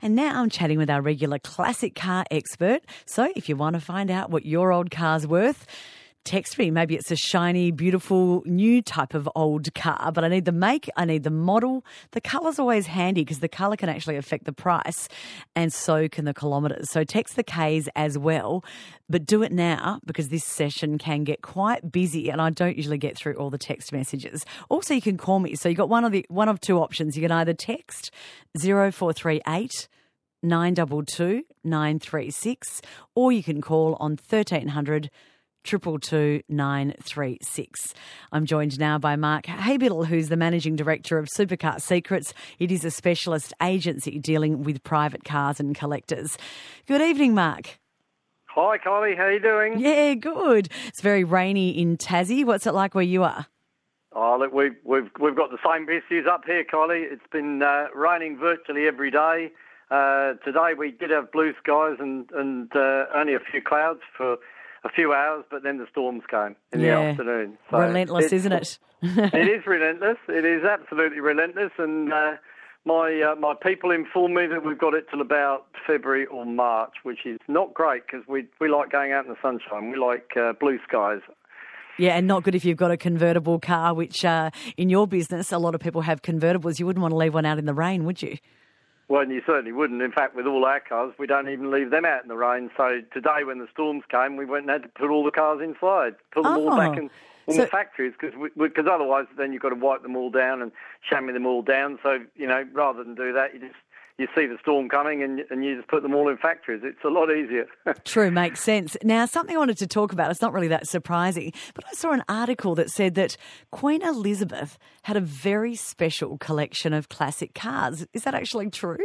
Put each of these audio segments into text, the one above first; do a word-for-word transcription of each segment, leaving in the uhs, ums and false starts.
And now I'm chatting with our regular classic car expert. So if you want to find out what your old car's worth, text me. Maybe it's a shiny, beautiful, new type of old car, but I need the make, I need the model. The colour's always handy because the colour can actually affect the price, and so can the kilometres. So text the K's as well, but do it now because this session can get quite busy and I don't usually get through all the text messages. Also, you can call me. So you've got one of the one of two options. You can either text zero four three eight nine two two nine three six, or you can call on thirteen hundred two two two nine three six. I'm joined now by Mark Haybiddle, who's the Managing Director of Supercar Secrets. It is a specialist agency dealing with private cars and collectors. Good evening, Mark. Hi, Kylie. How are you doing? Yeah, good. It's very rainy in Tassie. What's it like where you are? Oh, look, we've, we've, we've got the same issues up here, Kylie. It's been uh, raining virtually every day. Uh, today we did have blue skies and, and uh, only a few clouds for a few hours, but then the storms came in yeah. the afternoon. So relentless, isn't it? It is relentless. It is absolutely relentless. And uh, my uh, my people informed me that we've got it till about February or March, which is not great because we we like going out in the sunshine. We like uh, blue skies. Yeah, and not good if you've got a convertible car, which uh, in your business, a lot of people have convertibles. You wouldn't want to leave one out in the rain, would you? Well, you certainly wouldn't. In fact, with all our cars, we don't even leave them out in the rain. So today when the storms came, we went and had to put all the cars inside, put them oh. all back in, in so, the factories, because because otherwise then you've got to wipe them all down and chamois them all down. So, you know, rather than do that, you just you see the storm coming and, and you just put them all in factories. It's a lot easier. True, makes sense. Now, something I wanted to talk about, it's not really that surprising, but I saw an article that said that Queen Elizabeth had a very special collection of classic cars. Is that actually true?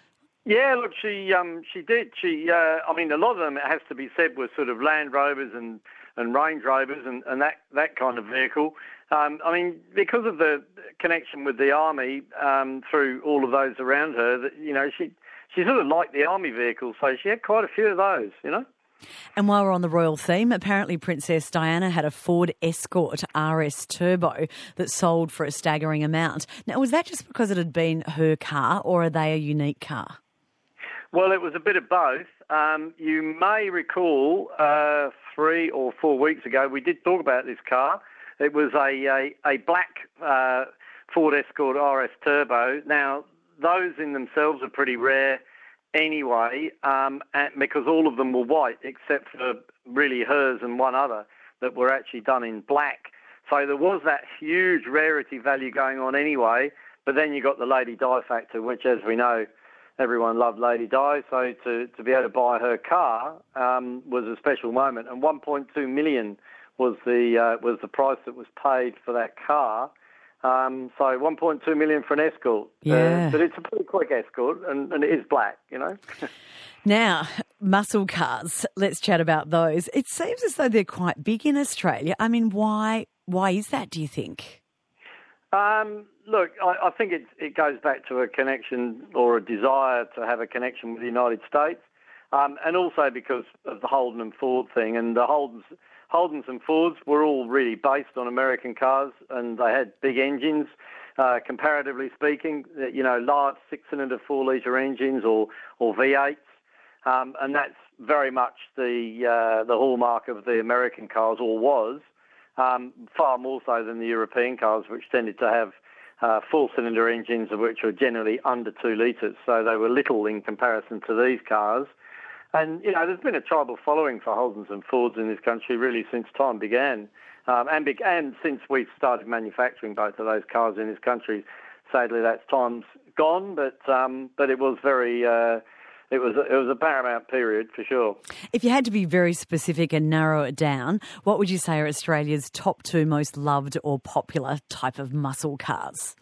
Yeah, look, she um, she did. She, uh, I mean, a lot of them, it has to be said, were sort of Land Rovers and, and Range Rovers and, and that, that kind of vehicle. Um, I mean, because of the connection with the Army um, through all of those around her, that, you know, she she sort of liked the Army vehicles, so she had quite a few of those, you know. And while we're on the royal theme, apparently Princess Diana had a Ford Escort R S Turbo that sold for a staggering amount. Now, was that just because it had been her car, or are they a unique car? Well, it was a bit of both. Um, you may recall uh, three or four weeks ago we did talk about this car. It was a a, a black uh, Ford Escort R S Turbo. Now, those in themselves are pretty rare anyway, um, and because all of them were white except for really hers and one other that were actually done in black. So there was that huge rarity value going on anyway, but then you got the Lady Di factor, which, as we know, everyone loved Lady Di, so to, to be able to buy her car um, was a special moment. And one point two million was the uh, was the price that was paid for that car. Um, so one point two million for an Escort. Yeah. Uh, but it's a pretty quick Escort, and, and it is black, you know. Now, muscle cars, let's chat about those. It seems as though they're quite big in Australia. I mean, why why is that, do you think? Um, look, I, I think it, it goes back to a connection or a desire to have a connection with the United States, um, and also because of the Holden and Ford thing. And the Holdens, Holdens and Fords were all really based on American cars, and they had big engines, uh, comparatively speaking, you know, large six-cylinder four-litre engines or, or V eights, um, and that's very much the uh, the hallmark of the American cars, or was. Um, far more so than the European cars, which tended to have uh, four-cylinder engines, which were generally under two litres. So they were little in comparison to these cars. And, you know, there's been a tribal following for Holdens and Fords in this country really since time began. Um, and, be- and since we've started manufacturing both of those cars in this country. Sadly, that's time's gone, but um, but it was very... Uh, It was a, it was a paramount period for sure. If you had to be very specific and narrow it down, what would you say are Australia's top two most loved or popular type of muscle cars?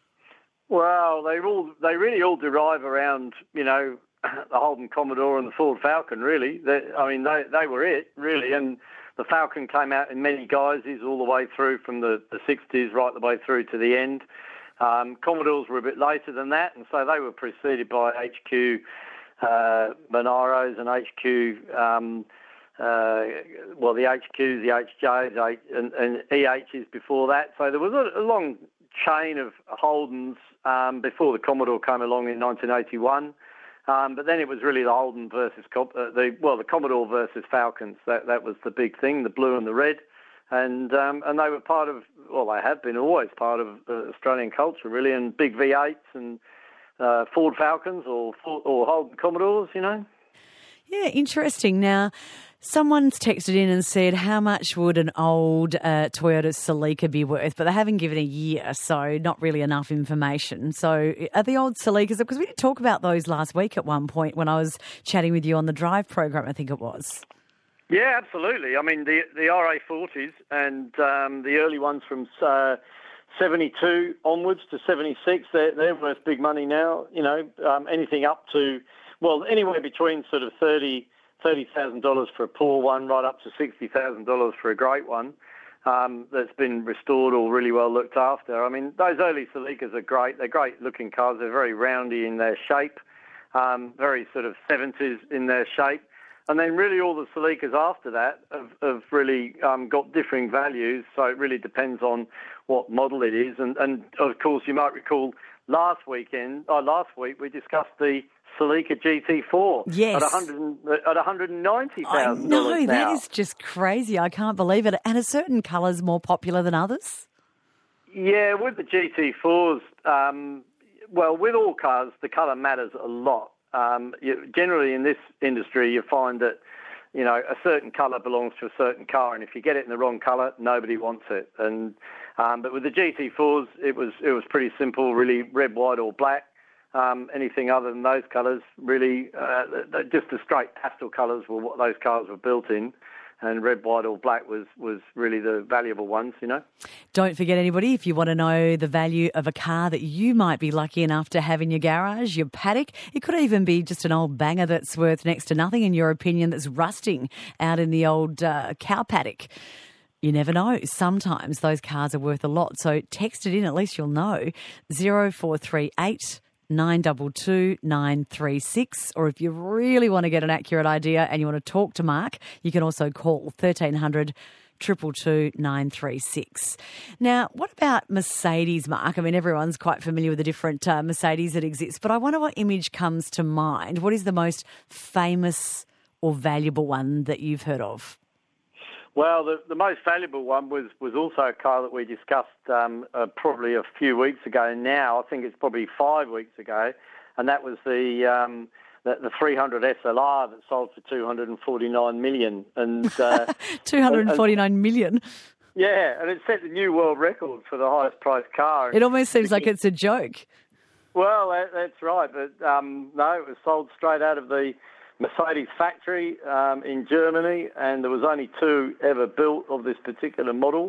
Well, they all they really all derive around, you know, the Holden Commodore and the Ford Falcon. Really, they, I mean, they they were it really, and the Falcon came out in many guises all the way through from the, the sixties right the way through to the end. Um, Commodores were a bit later than that, and so they were preceded by H Q. Uh, Monaros and H Q, um, uh, well, the H Qs, the H Js, and, and E Hs before that. So there was a, a long chain of Holdens um, before the Commodore came along in nineteen eighty-one. Um, but then it was really the Holden versus uh, the well, the Commodore versus Falcons. That that was the big thing, the blue and the red, and um, and they were part of well, they have been always part of uh, Australian culture really, and big V eights and uh, Ford Falcons or Ford, or Holden Commodores, you know. Yeah, interesting. Now, someone's texted in and said, how much would an old uh, Toyota Celica be worth? But they haven't given a year, so not really enough information. So are the old Celicas, because we did talk about those last week at one point when I was chatting with you on the Drive program, I think it was. Yeah, absolutely. I mean, the the R A forties and um, the early ones from uh, seventy-two onwards to seventy-six, they're, they're worth big money now. You know, um, anything up to, well, anywhere between sort of thirty thousand dollars for a poor one right up to sixty thousand dollars for a great one um, that's been restored or really well looked after. I mean, those early Celicas are great. They're great-looking cars. They're very roundy in their shape, um, very sort of seventies in their shape. And then really all the Celicas after that have, have really um, got differing values, so it really depends on what model it is. And, and of course, you might recall last weekend, oh, last week, we discussed the Celica G T four yes. at one hundred at one hundred ninety thousand dollars. I know, that is just crazy. I can't believe it. And are certain colours more popular than others? Yeah, with the G T fours, um, well, with all cars, the colour matters a lot. Um, you, generally, in this industry, you find that you know a certain colour belongs to a certain car, and if you get it in the wrong colour, nobody wants it. And um, but with the G T fours, it was it was pretty simple, really red, white, or black. Um, anything other than those colours, really, uh, just the straight pastel colours were what those cars were built in, and red, white or black was, was really the valuable ones, you know. Don't forget, anybody, if you want to know the value of a car that you might be lucky enough to have in your garage, your paddock, it could even be just an old banger that's worth next to nothing, in your opinion, that's rusting out in the old uh, cow paddock. You never know. Sometimes those cars are worth a lot. So text it in, at least you'll know, zero four three eight nine two two nine three six, or if you really want to get an accurate idea and you want to talk to Mark, you can also call thirteen hundred two two two nine three six. Now, what about Mercedes, Mark? I mean, everyone's quite familiar with the different uh, Mercedes that exist, but I wonder what image comes to mind. What is the most famous or valuable one that you've heard of? Well, the, the most valuable one was, was also a car that we discussed um, uh, probably a few weeks ago now. I think it's probably five weeks ago, and that was the um, the, the three hundred S L R that sold for two hundred forty-nine million dollars. And uh, two hundred forty-nine million dollars? Yeah, and it set the new world record for the highest priced car. It almost seems like it's a joke. Well, that, that's right, but um, no, it was sold straight out of the Mercedes factory um, in Germany, and there was only two ever built of this particular model.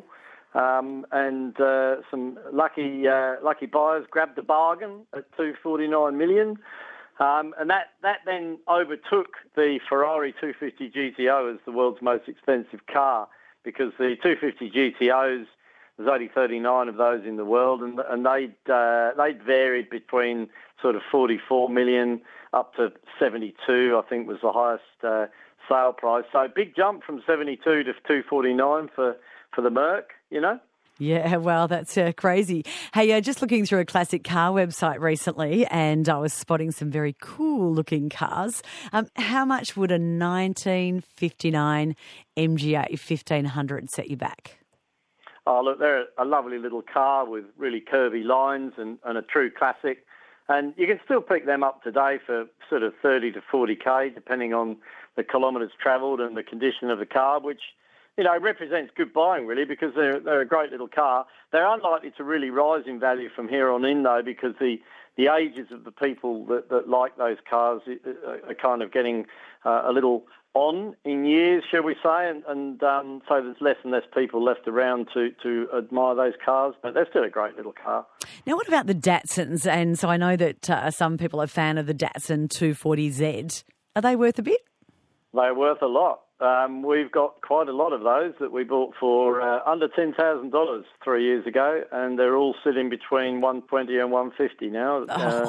Um, and uh, some lucky uh, lucky buyers grabbed the bargain at two hundred forty-nine million dollars. Um, and that, that then overtook the Ferrari two fifty G T O as the world's most expensive car, because the two fifty G T Os, there's only thirty-nine of those in the world, and, and they'd, uh, they'd varied between sort of forty-four million up to seventy-two, I think was the highest uh, sale price. So big jump from seventy-two to two forty-nine for, for the Merc, you know. Yeah, well, that's uh, crazy. Hey, uh, just looking through a classic car website recently, and I was spotting some very cool-looking cars. Um, how much would a nineteen fifty-nine M G A fifteen hundred set you back? Oh, look, they're a lovely little car with really curvy lines and, and a true classic. And you can still pick them up today for sort of thirty to forty K, depending on the kilometres travelled and the condition of the car, which, you know, represents good buying, really, because they're, they're a great little car. They're unlikely to really rise in value from here on in, though, because the, the ages of the people that, that like those cars are kind of getting uh, a little on in years, shall we say, and, and um, so there's less and less people left around to, to admire those cars, but they're still a great little car. Now, what about the Datsuns? And so I know that uh, some people are a fan of the Datsun two forty Z. Are they worth a bit? They're worth a lot. Um, we've got quite a lot of those that we bought for uh, under ten thousand dollars three years ago, and they're all sitting between one twenty and one fifty now, oh. uh,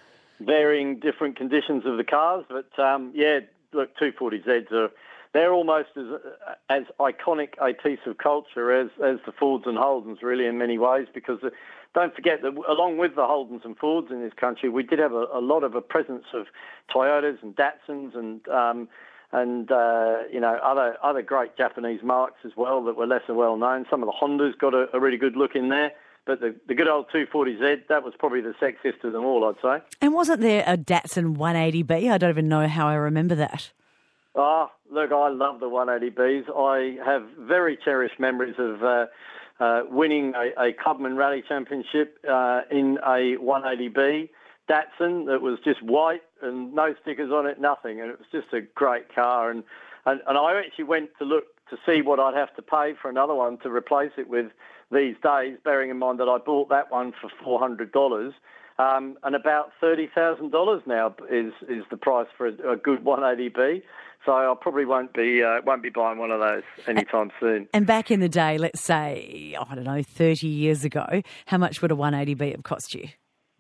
varying different conditions of the cars. But, um, yeah, look, two forty Zs are, they're almost as as iconic a piece of culture as, as the Fords and Holdens, really, in many ways, because don't forget that along with the Holdens and Fords in this country, we did have a, a lot of a presence of Toyotas and Datsuns and um, and uh, you know other other great Japanese marques as well that were lesser well known. Some of the Hondas got a, a really good look in there. But the, the good old two forty Z, that was probably the sexiest of them all, I'd say. And wasn't there a Datsun one eighty B? I don't even know how I remember that. Oh, look, I love the one eighty Bs. I have very cherished memories of uh, uh, winning a, a Clubman Rally Championship uh, in a one eighty B Datsun that was just white and no stickers on it, nothing. And it was just a great car. And, and, and I actually went to look to see what I'd have to pay for another one to replace it with these days, bearing in mind that I bought that one for four hundred dollars. Um, and about thirty thousand dollars now is, is the price for a, a good one eighty B. So I probably won't be uh, won't be buying one of those anytime soon. And back in the day, let's say, I don't know, thirty years ago, how much would a one eighty B have cost you?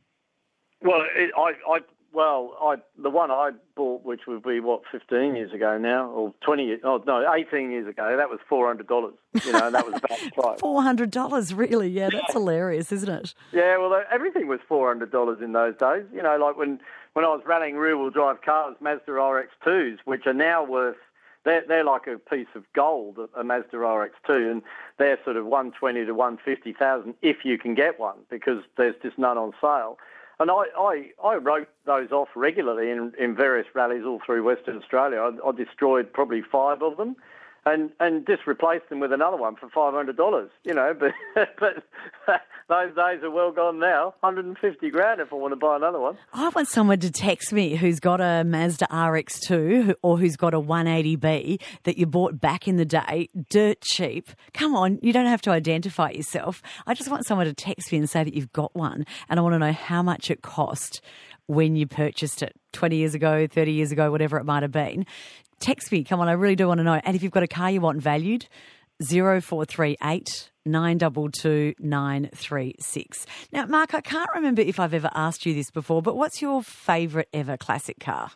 Well, it, I, I well, I the one I bought, which would be what fifteen years ago now, or twenty years, oh no, eighteen years ago, that was four hundred dollars. You know, and that was about the price. Four hundred dollars, really? Yeah, that's hilarious, isn't it? Yeah, well, everything was four hundred dollars in those days. You know, like when when I was rallying rear-wheel drive cars, Mazda R X twos, which are now worth. They're, they're like a piece of gold, a Mazda R X two, and they're sort of one twenty to one fifty thousand if you can get one, because there's just none on sale. And I, I, I wrote those off regularly in, in various rallies all through Western Australia. I, I destroyed probably five of them and, and just replaced them with another one for five hundred dollars, you know. But, but those days are well gone now. one hundred fifty grand if I want to buy another one. I want someone to text me who's got a Mazda R X two or who's got a one eighty B that you bought back in the day, dirt cheap. Come on, you don't have to identify yourself. I just want someone to text me and say that you've got one, and I want to know how much it cost when you purchased it twenty years ago, thirty years ago, whatever it might have been. Text me, come on, I really do want to know. And if you've got a car you want valued, zero four three eight nine two two nine three six. Now, Mark, I can't remember if I've ever asked you this before, but what's your favourite ever classic car?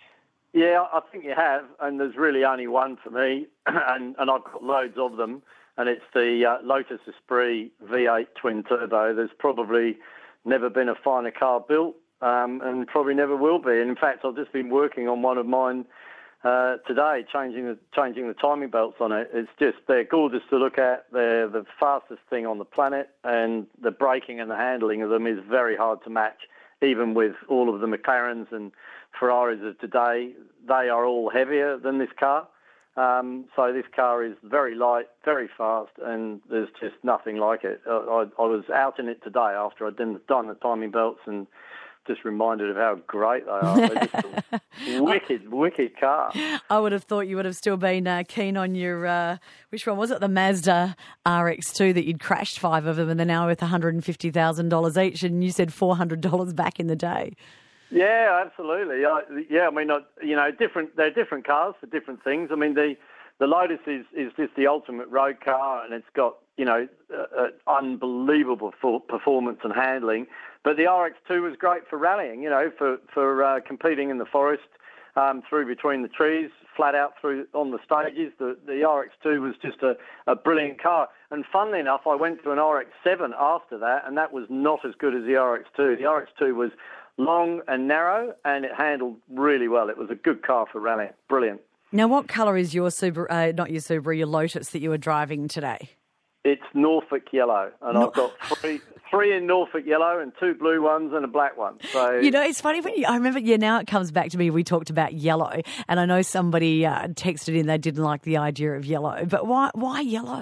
Yeah, I think you have, and there's really only one for me, and, and I've got loads of them, and it's the uh, Lotus Esprit V eight twin turbo. There's probably never been a finer car built, um, and probably never will be. And in fact, I've just been working on one of mine Uh, today, changing the changing the timing belts on it. It's just, they're gorgeous to look at. They're the fastest thing on the planet, and the braking and the handling of them is very hard to match. Even with all of the McLarens and Ferraris of today, they are all heavier than this car. Um, so this car is very light, very fast, and there's just nothing like it. I, I, I was out in it today after I'd done, done the timing belts, and just reminded of how great they are. They're just a wicked, wicked car. I would have thought you would have still been uh, keen on your, uh, which one was it, the Mazda R X two that you'd crashed five of them and they're now worth one hundred fifty thousand dollars each, and you said four hundred dollars back in the day. Yeah, absolutely. I, yeah, I mean, I, you know, different. They're different cars for different things. I mean, the the Lotus is, is just the ultimate road car, and it's got, you know, uh, uh, unbelievable for performance and handling. But the R X two was great for rallying, you know, for, for uh, competing in the forest, um, through between the trees, flat out through on the stages. The, the R X two was just a, a brilliant car. And funnily enough, I went to an R X seven after that, and that was not as good as the R X two. The R X two was long and narrow, and it handled really well. It was a good car for rallying. Brilliant. Now, what colour is your Subaru, uh, not your Subaru, your Lotus that you were driving today? It's Norfolk yellow, and no. I've got three three in Norfolk yellow and two blue ones and a black one. So you know, it's funny when you, I remember, yeah, now it comes back to me, we talked about yellow, and I know somebody uh, texted in they didn't like the idea of yellow, but why why yellow?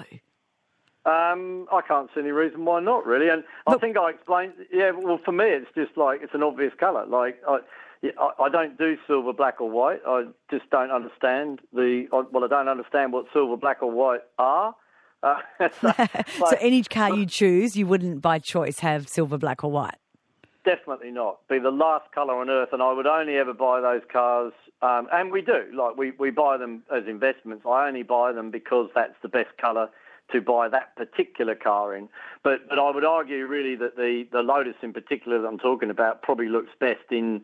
Um, I can't see any reason why not, really. And I but, think I explained, yeah, well, for me, it's just like, it's an obvious colour. Like, I, I don't do silver, black or white. I just don't understand the, well, I don't understand what silver, black or white are. Uh, so, so any car you choose, you wouldn't by choice have silver, black or white? Definitely not. Be the last colour on earth, and I would only ever buy those cars, um, and we do, like we, we buy them as investments. I only buy them because that's the best colour to buy that particular car in. But but I would argue really that the, the Lotus in particular that I'm talking about probably looks best in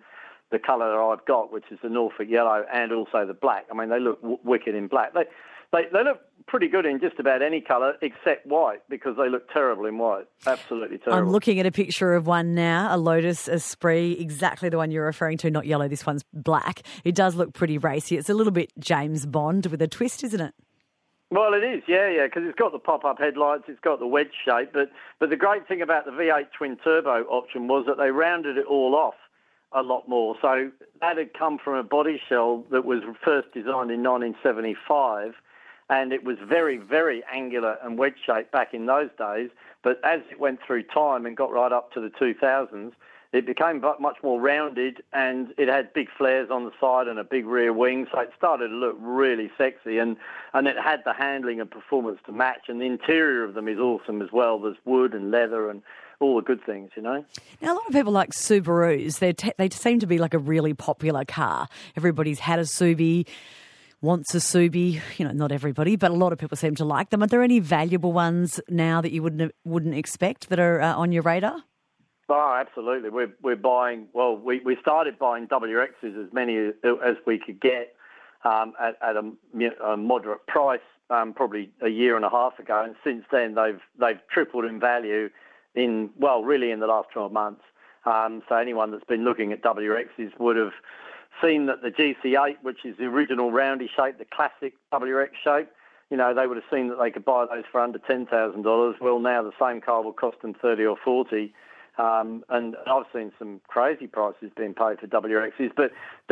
the colour I've got, which is the Norfolk yellow and also the black. I mean, they look w- wicked in black. They, they they look pretty good in just about any colour except white, because they look terrible in white. Absolutely terrible. I'm looking at a picture of one now, a Lotus Esprit, exactly the one you're referring to, not yellow. This one's black. It does look pretty racy. It's a little bit James Bond with a twist, isn't it? Well, it is, yeah, yeah, because it's got the pop-up headlights, it's got the wedge shape, but, but the great thing about the V eight twin-turbo option was that they rounded it all off a lot more. So that had come from a body shell that was first designed in nineteen seventy-five, and it was very, very angular and wedge-shaped back in those days, but as it went through time and got right up to the two thousands, it became much more rounded, and it had big flares on the side and a big rear wing, so it started to look really sexy, and, and it had the handling and performance to match, and the interior of them is awesome as well. There's wood and leather and all the good things, you know. Now, a lot of people like Subarus. They te- they seem to be like a really popular car. Everybody's had a Subi, wants a Subi. You know, not everybody, but a lot of people seem to like them. Are there any valuable ones now that you wouldn't wouldn't expect that are uh, on your radar? Oh, absolutely. We're we're buying. Well, we, we started buying W Xs, as many as, as we could get, um, at, at a, a moderate price, um, probably a year and a half ago, and since then they've they've tripled in value in well, really in the last twelve months. Um, so anyone that's been looking at W Xs would have seen that the G C eight, which is the original roundy shape, the classic W X shape, you know, they would have seen that they could buy those for under ten thousand dollars. Well, now the same car will cost them thirty or forty. Um, and I've seen some crazy prices being paid for W Xs, but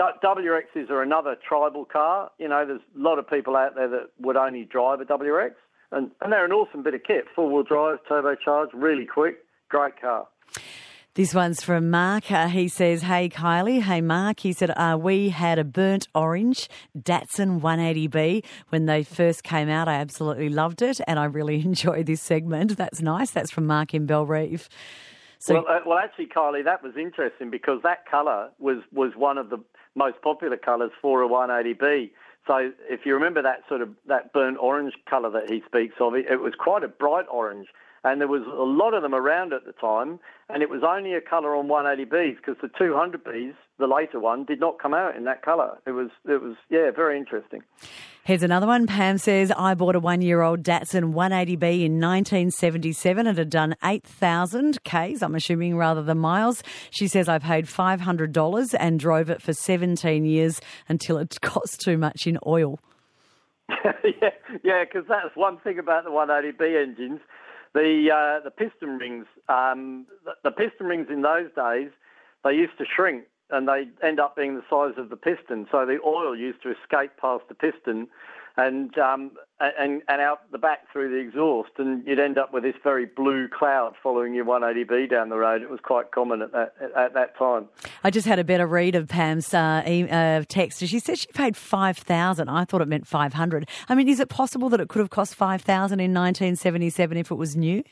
W Xs are another tribal car. You know, there's a lot of people out there that would only drive a W X, and, and they're an awesome bit of kit. Four-wheel drive, turbocharged, really quick, great car. This one's from Mark. Uh, he says, hey, Kylie. Hey, Mark. He said, uh, we had a burnt orange Datsun one eighty B when they first came out. I absolutely loved it, and I really enjoyed this segment. That's nice. That's from Mark in Belrive. So, well, uh, well, actually, Kylie, that was interesting because that colour was, was one of the most popular colours for a one eighty B. So if you remember that sort of that burnt orange colour that he speaks of, it, it was quite a bright orange, and there was a lot of them around at the time, and it was only a colour on one eighty Bs because the two hundred Bs, the later one, did not come out in that colour. It was, it was, yeah, very interesting. Here's another one. Pam says, I bought a one-year-old Datsun one eighty B in nineteen seventy-seven. It had done eight thousand Ks, I'm assuming, rather than miles. She says, I paid five hundred dollars and drove it for seventeen years until it cost too much in oil. yeah, yeah, because that's one thing about the one eighty B engines. The uh, the piston rings, um, the, the piston rings in those days, they used to shrink, and they end up being the size of the piston. So the oil used to escape past the piston and um, and and out the back through the exhaust, and you'd end up with this very blue cloud following your one eighty B down the road. It was quite common at that at that time. I just had a better read of Pam's uh, e- uh, text. She said she paid five thousand dollars. I thought it meant five hundred dollars. I mean, is it possible that it could have cost five thousand dollars in nineteen seventy-seven if it was new?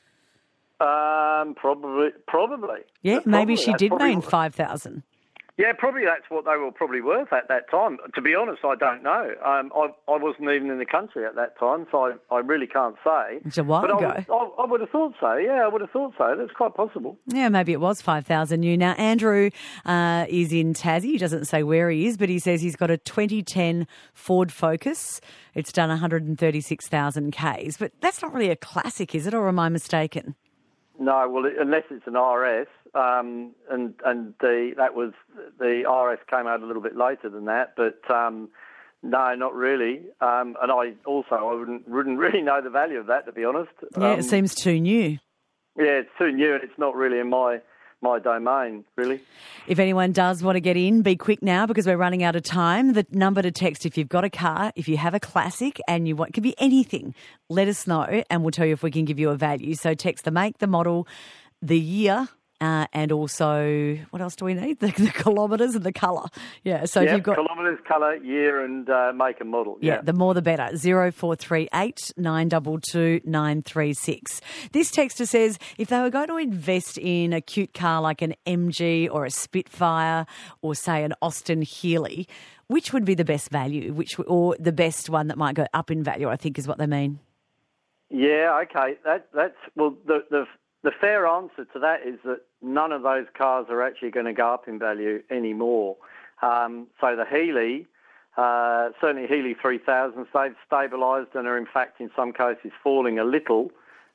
Um, probably, probably. Yeah, probably. maybe she That's did probably mean what... five thousand dollars. Yeah, probably that's what they were probably worth at that time. To be honest, I don't know. Um, I, I wasn't even in the country at that time, so I, I really can't say. It's a while but ago. I would, I, I would have thought so, yeah, I would have thought so. That's quite possible. Yeah, maybe it was five thousand new. Now, Andrew uh, is in Tassie. He doesn't say where he is, but he says he's got a twenty ten Ford Focus. It's done one hundred thirty-six thousand Ks. But that's not really a classic, is it, or am I mistaken? No, well, unless it's an R S, um, and and the that was the R S came out a little bit later than that, but um, no, not really. Um, and I also I wouldn't wouldn't really know the value of that, to be honest. Yeah, um, it seems too new. Yeah, it's too new, and it's not really in my my domain, really. If anyone does want to get in, be quick now because we're running out of time. The number to text if you've got a car, if you have a classic and you want, it could be anything, let us know and we'll tell you if we can give you a value. So text the make, the model, the year, uh, and also, what else do we need? The, the kilometres and the colour. Yeah, so yep, if you've got... kilometres, colour, year and uh, make and model. Yeah. yeah, the more the better. zero four three eight nine two two nine three six. This texter says if they were going to invest in a cute car like an M G or a Spitfire or, say, an Austin Healey, which would be the best value, which or the best one that might go up in value, I think is what they mean. Yeah, okay. That that's well the the the fair answer to that is that none of those cars are actually going to go up in value anymore. Um, so the Healey, uh, certainly Healey three thousands, they've stabilised and are in fact in some cases falling a little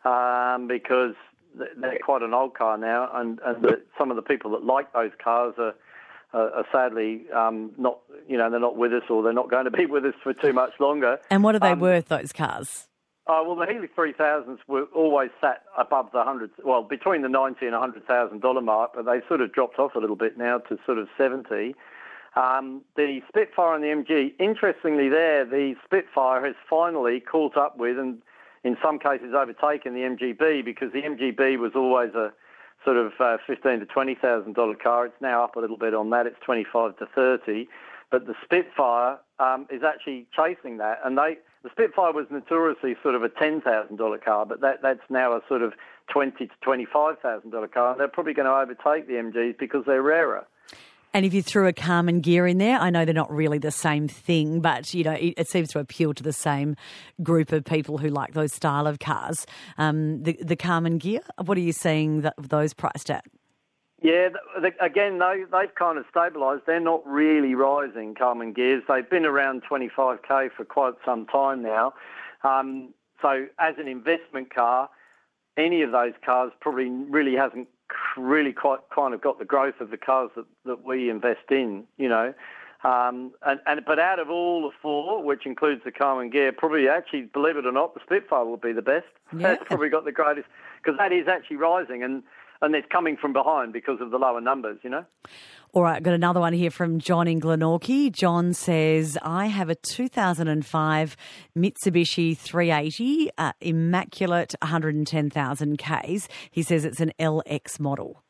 um, because they're quite an old car now, and, and the, some of the people that like those cars are, are, are sadly um, not, you know, they're not with us, or they're not going to be with us for too much longer. And what are they um, worth, those cars? Oh, well, the Healey three thousands were always sat above the one hundred, well, between the ninety and one hundred thousand dollars mark, but they sort of dropped off a little bit now to sort of seventy. Um, the Spitfire and the M G, interestingly there, the Spitfire has finally caught up with and in some cases overtaken the M G B, because the M G B was always a sort of uh, fifteen thousand to twenty thousand dollars car. It's now up a little bit on that. It's twenty-five to thirty. But the Spitfire um, is actually chasing that. And they the Spitfire was notoriously sort of a ten thousand dollars car, but that, that's now a sort of twenty thousand to twenty-five thousand dollars car. And they're probably going to overtake the M Gs because they're rarer. And if you threw a Carmen Gear in there, I know they're not really the same thing, but, you know, it, it seems to appeal to the same group of people who like those style of cars. Um, the, the Carmen Gear, what are you seeing that, those priced at? Yeah, the, again, they, they've kind of stabilised. They're not really rising, Carmen Gears. They've been around twenty-five K for quite some time now. Um, so as an investment car, any of those cars probably really hasn't really quite kind of got the growth of the cars that, that we invest in, you know. Um, and, and But out of all the four, which includes the Carmen Gear, probably actually, believe it or not, the Spitfire will be the best. Yeah. That's probably got the greatest, because that is actually rising, and, and it's coming from behind because of the lower numbers, you know. All right, got another one here from John in Glenorchy. John says, I have a two thousand five Mitsubishi three eighty, uh, immaculate one hundred ten thousand Ks. He says it's an L X model.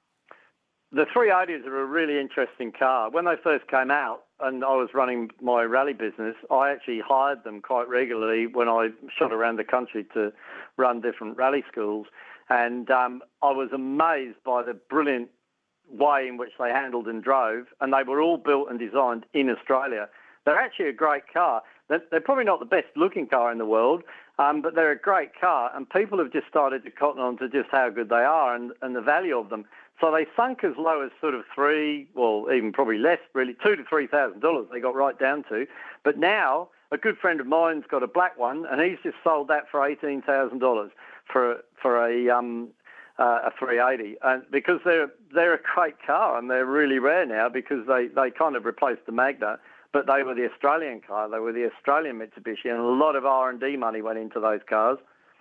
The three eighties are a really interesting car. When they first came out and I was running my rally business, I actually hired them quite regularly when I shot around the country to run different rally schools. And um, I was amazed by the brilliant way in which they handled and drove, and they were all built and designed in Australia. They're actually a great car. They're, they're probably not the best looking car in the world, um, but they're a great car, and people have just started to cotton on to just how good they are and, and the value of them. So they sunk as low as sort of three, well, even probably less, really, two to three thousand dollars. They got right down to. But now a good friend of mine's got a black one, and he's just sold that for eighteen thousand dollars for for a um, uh, a three eighty, and because they're they're a great car and they're really rare now because they, they kind of replaced the Magna, but they were the Australian car, they were the Australian Mitsubishi, and a lot of R and D money went into those cars.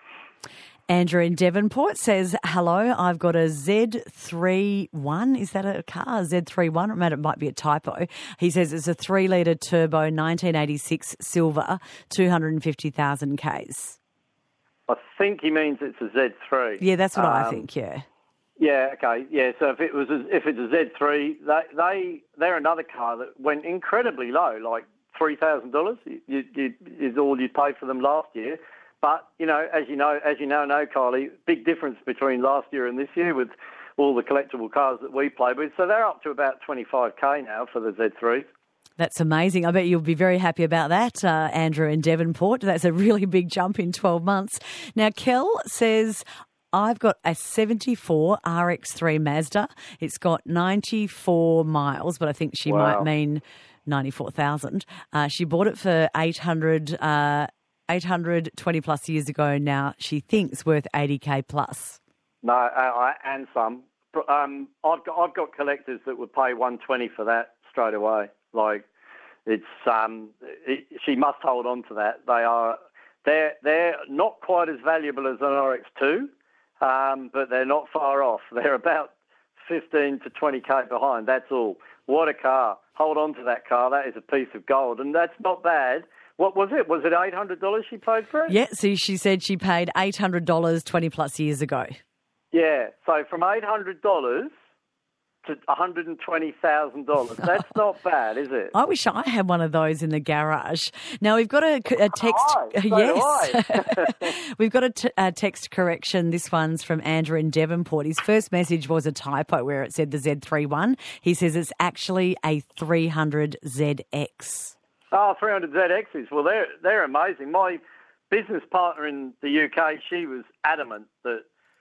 Andrew in Devonport says, hello, I've got a Z thirty-one. Is that a car? Z thirty-one? It might be a typo. He says it's a three litre turbo nineteen eighty-six silver, two hundred fifty thousand Ks. I think he means it's a Z three. Yeah, that's what um, I think, yeah. Yeah, okay, yeah. So if it was, a, if it's a Z three, they they they're another car that went incredibly low, like three thousand dollars. You, you, is all you paid for them last year. But you know, as you know, as you now know, Kylie, big difference between last year and this year with all the collectible cars that we play with. So they're up to about twenty-five K now for the Z threes. That's amazing. I bet you'll be very happy about that, uh, Andrew in Devonport. That's a really big jump in twelve months. Now, Kel says, I've got a seventy-four R X three Mazda. It's got ninety-four miles, but I think she wow. might mean ninety-four thousand. Uh, she bought it for eight hundred, uh, eight hundred twenty plus years ago. Now she thinks worth eighty K plus. No, uh, and some. Um, I've got I've got collectors that would pay one twenty for that straight away. Like, it's um, it, she must hold on to that. They are they're they're not quite as valuable as an R X two, um, but they're not far off. They're about fifteen to twenty K behind. That's all. What a car! Hold on to that car. That is a piece of gold, and that's not bad. What was it? Was it eight hundred dollars she paid for it? Yeah. So she said she paid eight hundred dollars twenty plus years ago. Yeah. So from eight hundred dollars to one hundred twenty thousand dollars. That's not bad, is it? I wish I had one of those in the garage. Now, we've got a, a text. Oh, so yes. We've got a, t- a text correction. This one's from Andrew in Devonport. His first message was a typo where it said the Z thirty-one. He says it's actually a three hundred Z X. Oh, three hundred Z Xs. Well, they're, they're amazing. My business partner in the U K, she was adamant that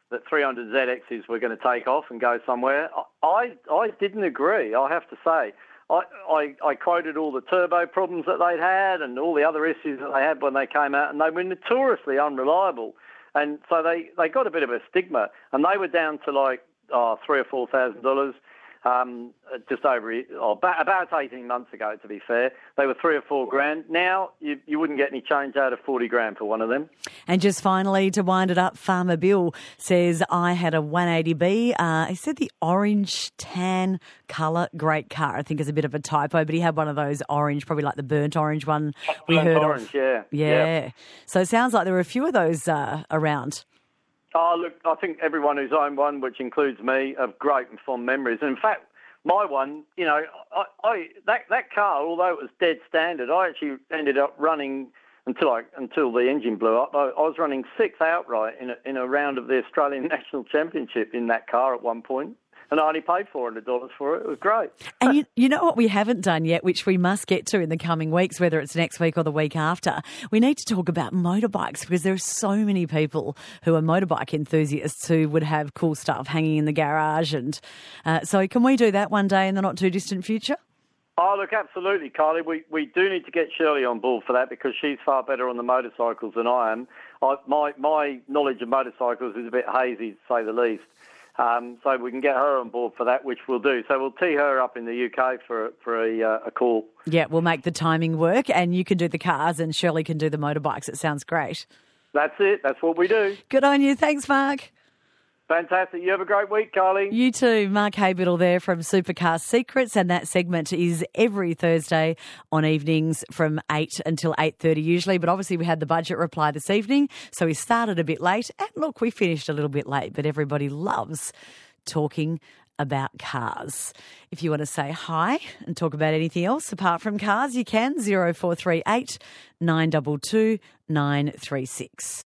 that three hundred Z Xs were going to take off and go somewhere. I I didn't agree, I have to say. I, I, I quoted all the turbo problems that they'd had and all the other issues that they had when they came out, and they were notoriously unreliable. And so they, they got a bit of a stigma, and they were down to like oh, three or four thousand dollars. Um, just over oh, about eighteen months ago, to be fair. They were three or four grand. Now you, you wouldn't get any change out of forty grand for one of them. And just finally, to wind it up, Farmer Bill says, I had a one eighty B. Uh, he said the orange tan colour, great car. I think is a bit of a typo, but he had one of those orange, probably like the burnt orange one we burnt heard orange, of. Yeah. yeah. Yeah. So it sounds like there were a few of those uh, around. Oh, look, I think everyone who's owned one, which includes me, have great and fond memories. And in fact, my one, you know, I, I that that car, although it was dead standard, I actually ended up running until I until the engine blew up. I, I was running sixth outright in a, in a round of the Australian National Championship in that car at one point. And I only paid four hundred dollars for it. It was great. And you, you know what we haven't done yet, which we must get to in the coming weeks, whether it's next week or the week after? We need to talk about motorbikes, because there are so many people who are motorbike enthusiasts who would have cool stuff hanging in the garage. And uh, so can we do that one day in the not too distant future? Oh, look, absolutely, Kylie. We we do need to get Shirley on board for that, because she's far better on the motorcycles than I am. I, my, my knowledge of motorcycles is a bit hazy, to say the least. Um, so we can get her on board for that, which we'll do. So we'll tee her up in the U K for, for a, uh, a call. Yeah, we'll make the timing work, and you can do the cars and Shirley can do the motorbikes. It sounds great. That's it. That's what we do. Good on you. Thanks, Mark. Fantastic. You have a great week, Carly. You too. Mark Haybiddle there from Supercar Secrets, and that segment is every Thursday on evenings from eight until eight thirty usually, but obviously we had the budget reply this evening, so we started a bit late, and look, we finished a little bit late, but everybody loves talking about cars. If you want to say hi and talk about anything else apart from cars, you can, zero four three eight, nine two two, nine three six.